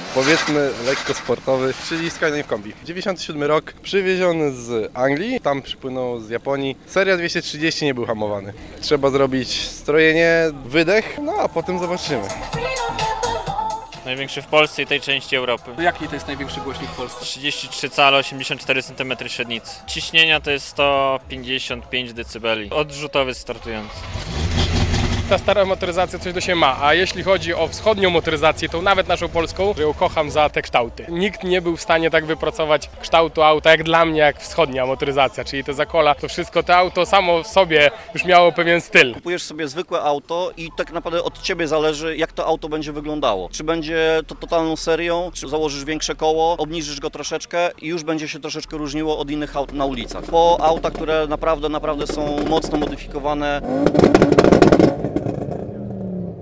powiedzmy lekko sportowy, czyli Skyline w kombi. 97 rok, przywieziony z Anglii, tam przypłynął z Japonii. Seria 230 nie był hamowany. Trzeba zrobić strojenie, wydech, no a potem zobaczymy. Największy w Polsce i tej części Europy. Jaki to jest największy głośnik w Polsce? 33 cale, 84 cm średnicy. Ciśnienia to jest 155 dB. Odrzutowy startujący. Ta stara motoryzacja coś do siebie ma, a jeśli chodzi o wschodnią motoryzację, to nawet naszą polską, że ją kocham za te kształty. Nikt nie był w stanie tak wypracować kształtu auta jak dla mnie, jak wschodnia motoryzacja, czyli te Zakola, to wszystko, to auto samo w sobie już miało pewien styl. Kupujesz sobie zwykłe auto i tak naprawdę od Ciebie zależy, jak to auto będzie wyglądało. Czy będzie to totalną serią, czy założysz większe koło, obniżysz go troszeczkę i już będzie się troszeczkę różniło od innych aut na ulicach. Po auta, które naprawdę są mocno modyfikowane.